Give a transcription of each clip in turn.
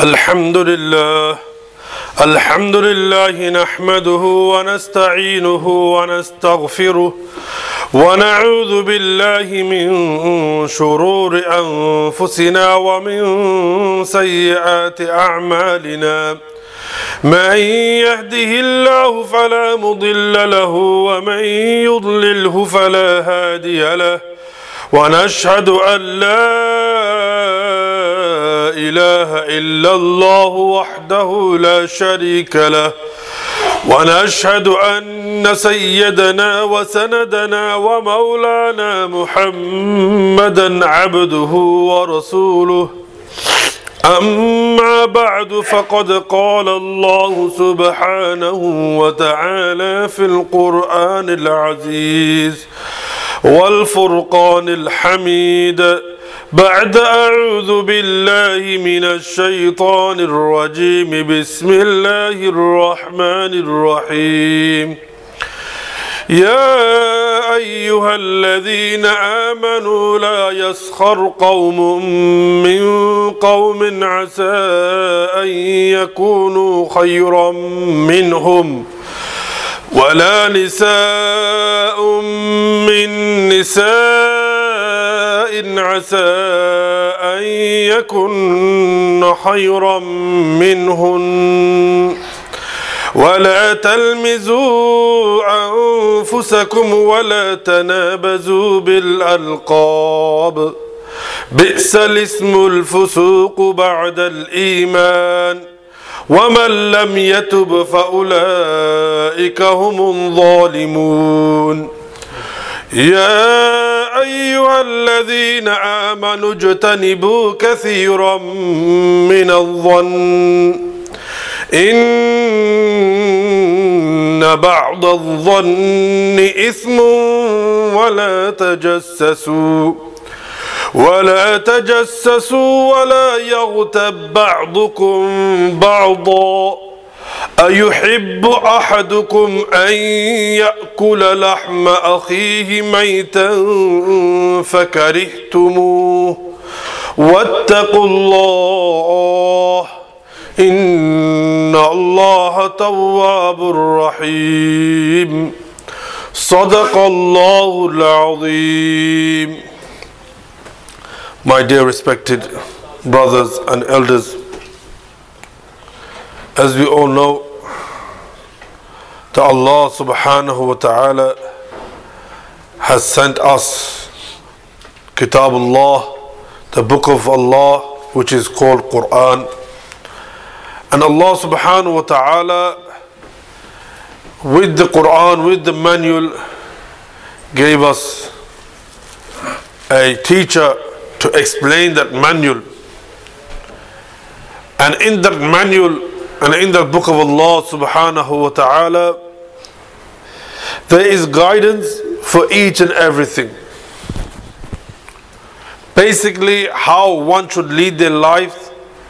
الحمد لله نحمده ونستعينه ونستغفره ونعوذ بالله من شرور أنفسنا ومن سيئات أعمالنا من يهده الله فلا مضل له ومن يضلله فلا هادي له ونشهد أن لا إله إلا الله وحده لا شريك له ونشهد أن سيدنا وسندنا ومولانا محمدا عبده ورسوله أما بعد فقد قال الله سبحانه وتعالى في القرآن العزيز والفرقان الحميد بعد أعوذ بالله من الشيطان الرجيم بسم الله الرحمن الرحيم يا أيها الذين آمنوا لا يسخر قوم من قوم عسى أن يكونوا خيرا منهم ولا نساء من نساء عسى أن يكن خيرا منهن ولا تلمزوا أنفسكم ولا تنابزوا بالألقاب بئس الاسم الفسوق بعد الإيمان ومن لم يتب فأولئك هم الظالمون يا أيها الذين آمنوا اجتنبوا كثيرا من الظن إن بعض الظن إثم ولا تجسسوا ولا يغتب بعضكم بعضا أيحب أحدكم أن يأكل لحم أخيه ميتا فكرهتموه واتقوا الله إن الله تواب رحيم صدق الله العظيم. My dear respected brothers and elders, as we all know, that Allah subhanahu wa ta'ala has sent us Kitabullah, the book of Allah, which is called Quran. And Allah subhanahu wa ta'ala, with the Quran, with the manual, gave us a teacher to explain that manual. And in that manual and in the book of Allah subhanahu wa ta'ala, there is guidance for each and everything. Basically, how one should lead their life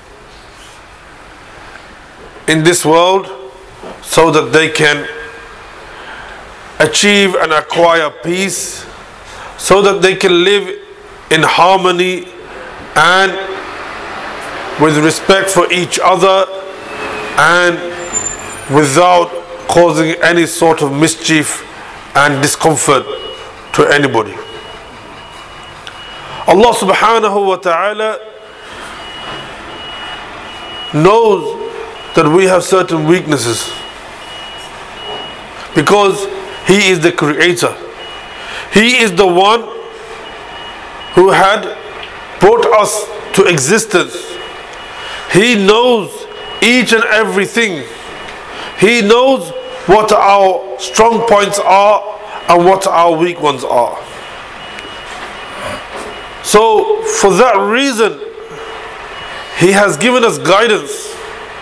in this world so that they can achieve and acquire peace, so that they can live in harmony and with respect for each other and without causing any sort of mischief and discomfort to anybody. Allah subhanahu wa ta'ala knows that we have certain weaknesses because He is the creator. He is the one who had brought us to existence. He knows each and everything. He knows what our strong points are and what our weak ones are. So for that reason, He has given us guidance,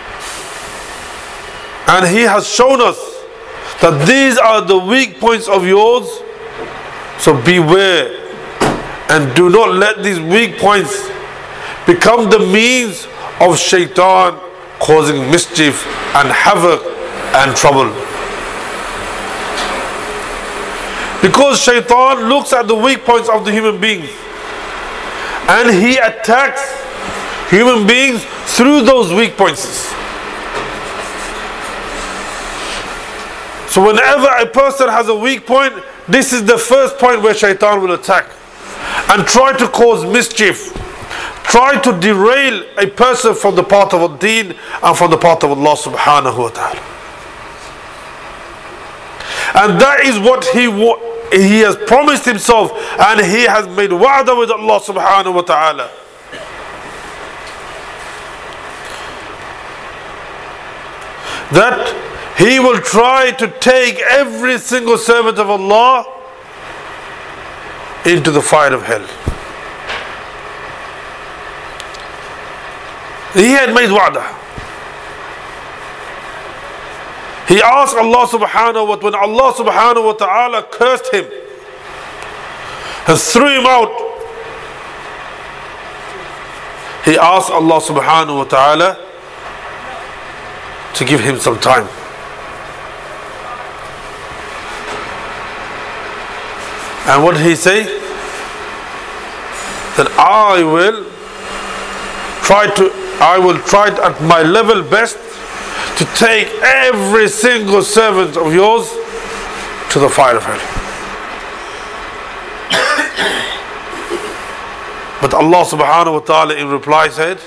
and He has shown us that these are the weak points of yours. So beware and do not let these weak points become the means of shaitan causing mischief and havoc and trouble. Because shaitan looks at the weak points of the human beings and he attacks human beings through those weak points. So whenever a person has a weak point, this is the first point where shaitan will attack and try to cause mischief, try to derail a person from the path of ad-deen and from the path of Allah subhanahu wa ta'ala. And that is what he has promised himself, and he has made wa'da with Allah subhanahu wa ta'ala. That he will try to take every single servant of Allah into the fire of hell. He had made wa'da. He asked Allah subhanahu wa ta'ala, when Allah subhanahu wa ta'ala cursed him and threw him out, he asked Allah subhanahu wa ta'ala to give him some time. And what did he say? That I will try at my level best to take every single servant of yours to the fire of hell. But Allah subhanahu wa ta'ala in reply said,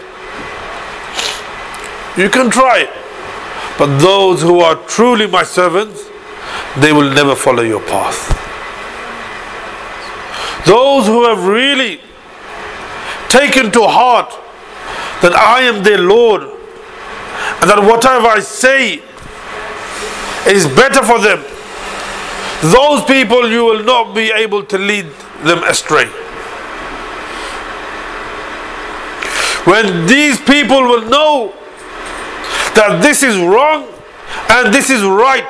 you can try, but those who are truly my servants, they will never follow your path. Those who have really taken to heart that I am their Lord, and that whatever I say is better for them, those people you will not be able to lead them astray. When these people will know that this is wrong and this is right,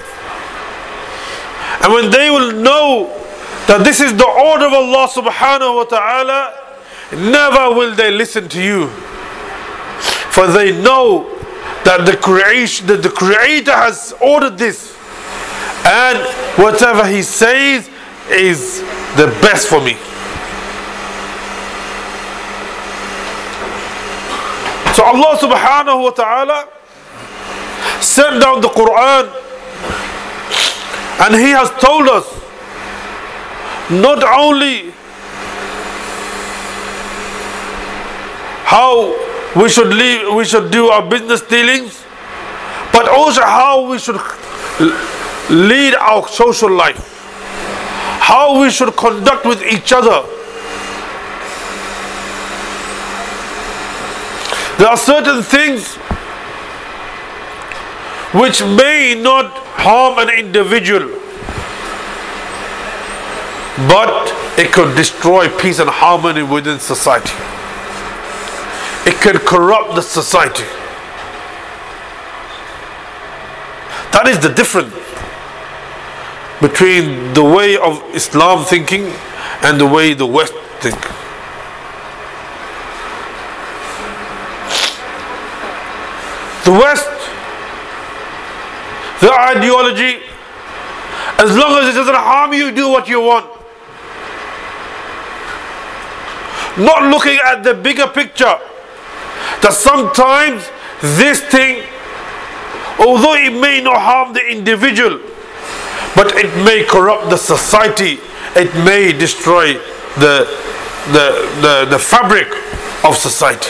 and when they will know that this is the order of Allah subhanahu wa ta'ala, never will they listen to you, for they know that the Creator has ordered this, and whatever He says is the best for me. So Allah subhanahu wa ta'ala sent down the Quran, and He has told us not only how we should do our business dealings, but also how we should lead our social life, how we should conduct with each other. There are certain things which may not harm an individual, but it could destroy peace and harmony within society. It can corrupt the society. That is the difference between the way of Islam thinking and the way the West think. The West, the ideology, as long as it doesn't harm you, do what you want. Not looking at the bigger picture, that sometimes this thing, although it may not harm the individual, but it may corrupt the society, it may destroy the fabric of society.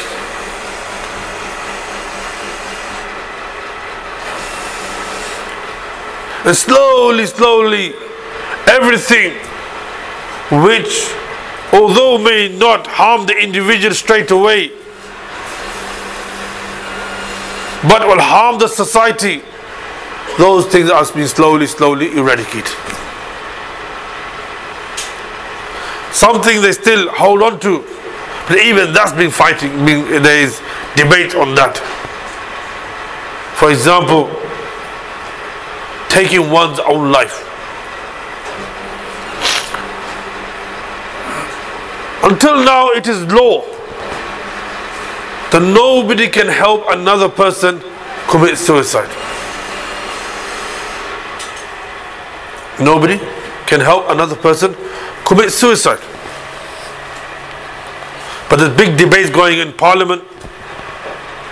And slowly, everything which, although may not harm the individual straight away, but will harm the society, those things are being slowly eradicated. Something they still hold on to, but even that's been fighting, there is debate on that. For example, taking one's own life. Until now it is law that nobody can help another person commit suicide. Nobody can help another person commit suicide. But there's big debates going in Parliament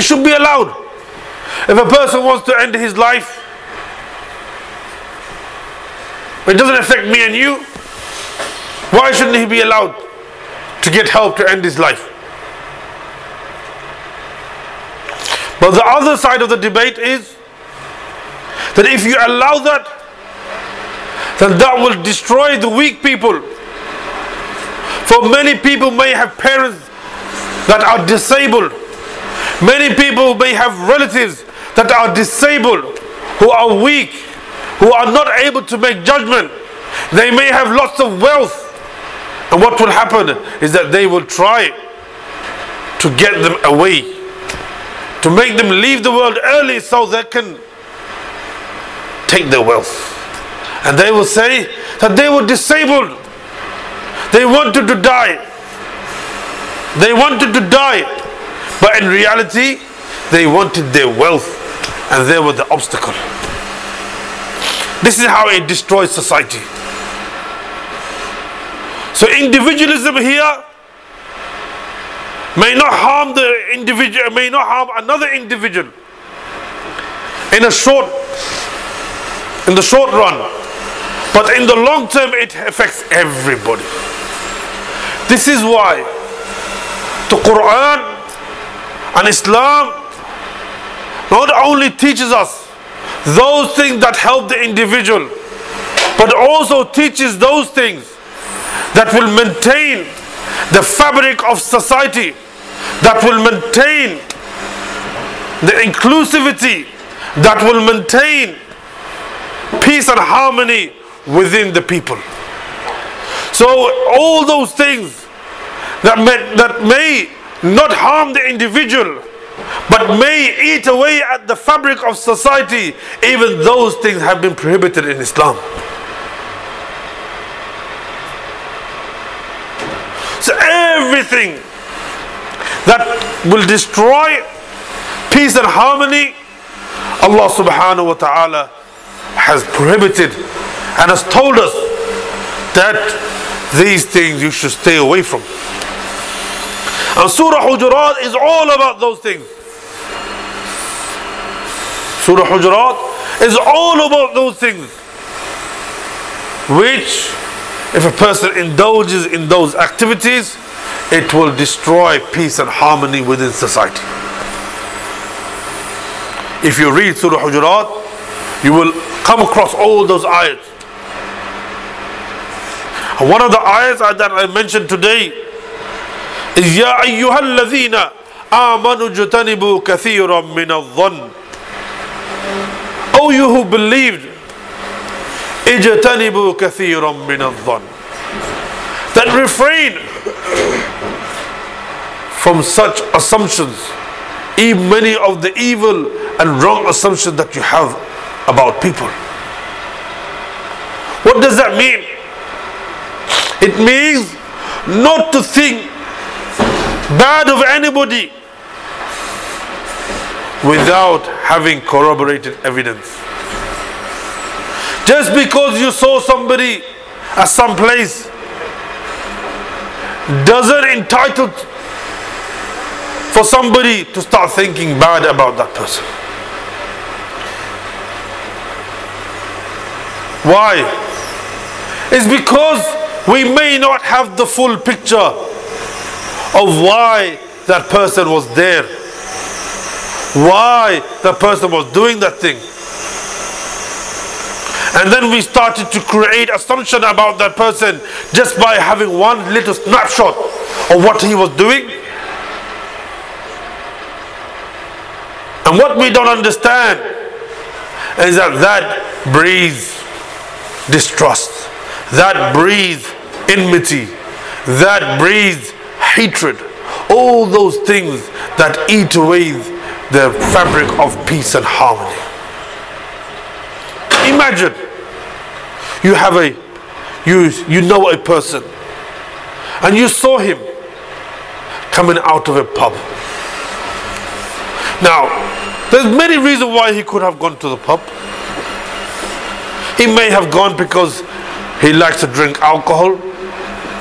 It should be allowed. If a person wants to end his life, it doesn't affect me and you, why shouldn't he be allowed to get help to end his life? But the other side of the debate is that if you allow that, then that will destroy the weak people. For many people may have parents that are disabled. Many people may have relatives that are disabled, who are weak, who are not able to make judgment. They may have lots of wealth. And what will happen is that they will try to get them away, to make them leave the world early so they can take their wealth. And they will say that they were disabled. They wanted to die. They wanted to die. But in reality, they wanted their wealth, and they were the obstacle. This is how it destroys society. So individualism here may not harm the individual, may not harm another individual in the short run, but in the long term it affects everybody. This is why the Quran and Islam not only teaches us those things that help the individual, but also teaches those things that will maintain the fabric of society, that will maintain the inclusivity, that will maintain peace and harmony within the people. So all those things that may not harm the individual, but may eat away at the fabric of society, even those things have been prohibited in Islam. So everything that will destroy peace and harmony, Allah subhanahu wa ta'ala has prohibited and has told us that these things you should stay away from. And Surah Hujurat is all about those things. Surah Hujurat is all about those things which, if a person indulges in those activities, it will destroy peace and harmony within society. If you read Surah Hujurat, you will come across all those ayats. And one of the ayats that I mentioned today is Ya ayyuhal ladhina amanu jtanibu kathiran min adh-dhann. O you who believed, ijtanibu kathiran min adh-dhann. That refrain from such assumptions, even many of the evil and wrong assumptions that you have about people. What does that mean? It means not to think bad of anybody without having corroborated evidence. Just because you saw somebody at some place doesn't entitle for somebody to start thinking bad about that person. Why? It's because we may not have the full picture of why that person was there, why the person was doing that thing. And then we started to create assumption about that person just by having one little snapshot of what he was doing. And what we don't understand is that breeds distrust, that breeds enmity, that breeds hatred, all those things that eat away the fabric of peace and harmony. Imagine you know a person and you saw him coming out of a pub. Now, there's many reasons why he could have gone to the pub. He may have gone because he likes to drink alcohol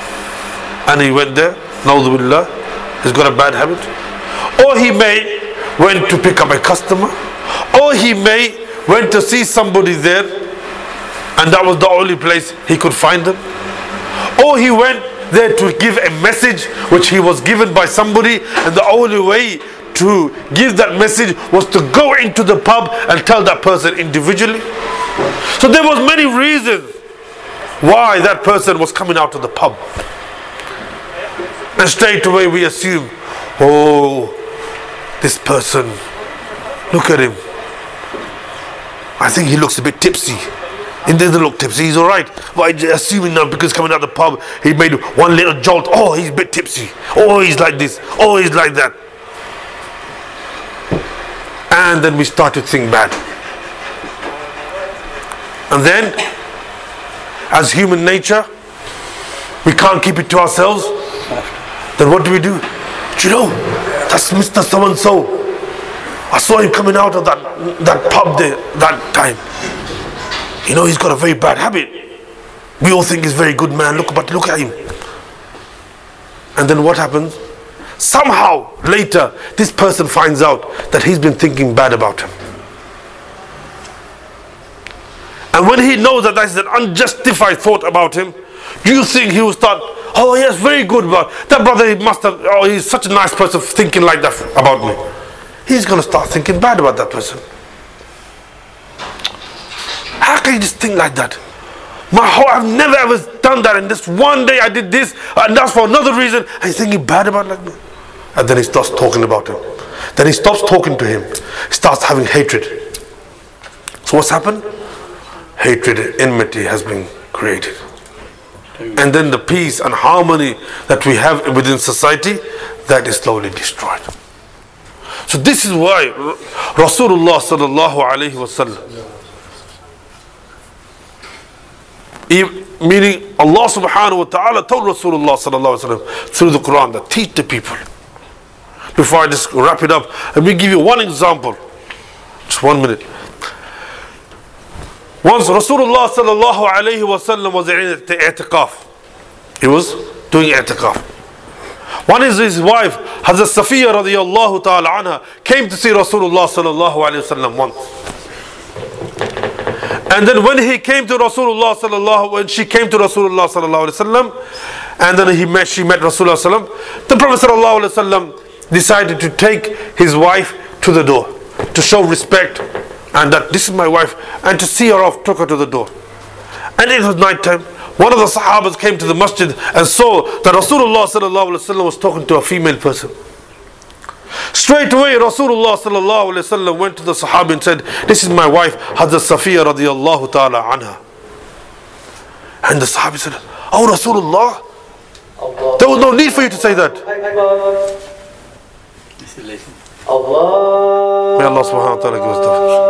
and he went there. Na'udhu billah, he's got a bad habit. Or he may went to pick up a customer, or he may went to see somebody there and that was the only place he could find them, or he went there to give a message which he was given by somebody, and the only way to give that message was to go into the pub and tell that person individually. So there was many reasons why that person was coming out of the pub, and straight away we assume, oh, this person, look at him, I think he looks a bit tipsy. He doesn't look tipsy, he's alright. But assuming now because coming out of the pub he made one little jolt, oh, he's a bit tipsy, oh, he's like this, oh, he's like that. And then we start to think bad. And then, as human nature, we can't keep it to ourselves. Then what do? Do you know, that's Mr. So-and-so. I saw him coming out of that pub there, that time. You know, he's got a very bad habit. We all think he's a very good man, but look at him. And then what happens? Somehow, later, this person finds out that he's been thinking bad about him. And when he knows that is an unjustified thought about him, do you think he will start, oh yes, very good, but that brother, he must have, oh, he's such a nice person thinking like that about me. He's going to start thinking bad about that person. How can you just think like that? I've never ever done that, and this one day I did this, and that's for another reason, and he's thinking bad about like me. And then he starts talking about him. Then he stops talking to him. He starts having hatred. So what's happened? Hatred, enmity has been created. And then the peace and harmony that we have within society, that is slowly destroyed. So this is why Rasulullah sallallahu alayhi wa sallam, meaning Allah subhanahu wa ta'ala told Rasulullah sallallahu alayhi wa sallam through the Quran that teach the people. Before I just wrap it up, let me give you one example. Just 1 minute. Once Rasulullah sallallahu alayhi wa sallam was in i'tiqaf. He was doing i'tiqaf. One is his wife, Hazrat Safiya radiyallahu ta'ala anha, came to see Rasulullah sallallahu alayhi wa sallam once. And then when he came to Rasulullah when she came to Rasulullah sallallahu alayhi wa sallam, and then she met Rasulullah sallam, the Prophet sallallahu alayhi wa sallam decided to take his wife to the door to show respect, and that this is my wife, and to see her off, took her to the door. And it was night time. One of the Sahabas came to the masjid and saw that Rasulullah sallallahu alaihi wasallam was talking to a female person. Straight away Rasulullah sallallahu alaihi wasallam went to the Sahabi and said, this is my wife, Hazrat Safiya radiyallahu ta'ala anha. And the Sahabi said, oh Rasulullah, there was no need for you to say that. May Allah subhanahu wa ta'ala give us tawfiq.